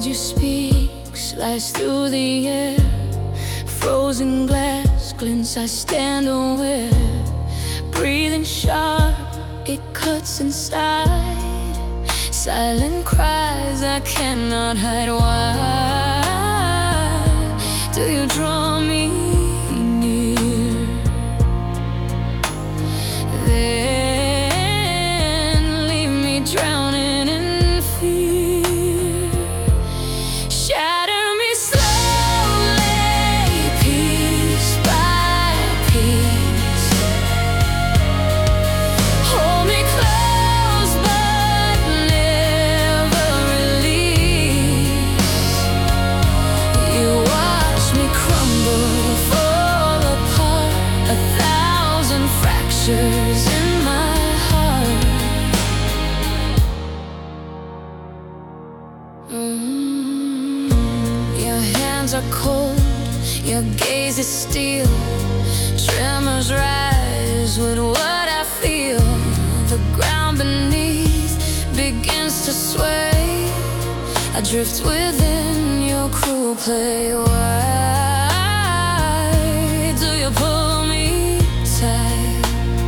words you speak slice through the air. Frozen glass glints, I stand aware. Breathing sharp, it cuts inside. Silent cries I cannot hide. Why do you draw me near? Then leave me drowning in fear. Shatter me slowly, piece by piece. Hold me close but never release. You watch me crumble, fall apart. 1,000 fractures in my heart. Your hands are cold, your gaze is steel. Tremors rise with what I feel. The ground beneath begins to sway. I drift within your cruel play. Why do you pull me tight?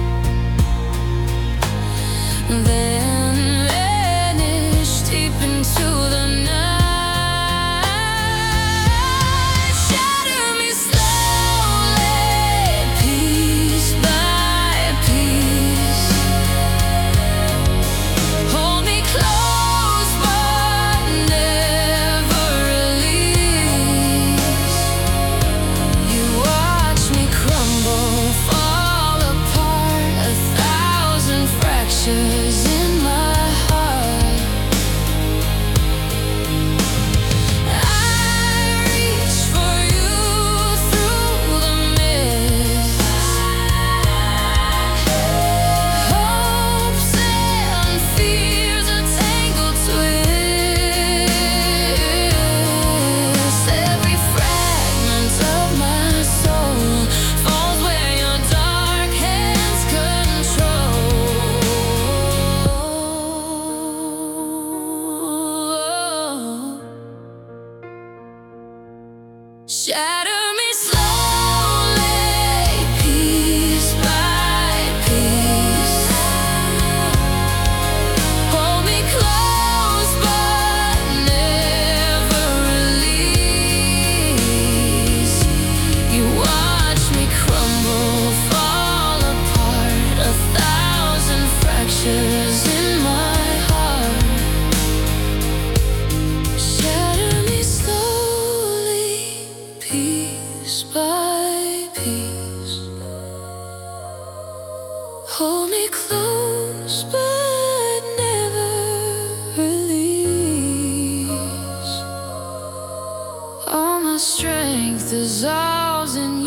Then vanish deep into the night. Shatter me slowly, piece by piece. Hold me close but never release. You watch me crumble, fall apart. 1,000 fractures in my heart. I reach for you through the mist. Hopes and fears, a tangled twist. Every fragment of my soul falls where your dark hands control. Shatter me slowly, piece by piece. Hold me close but never release. You watch me crumble, fall apart. 1,000 fractures in my heart. Shatter me slowly, piece by piece. Hold me close but never release. All my strength dissolves in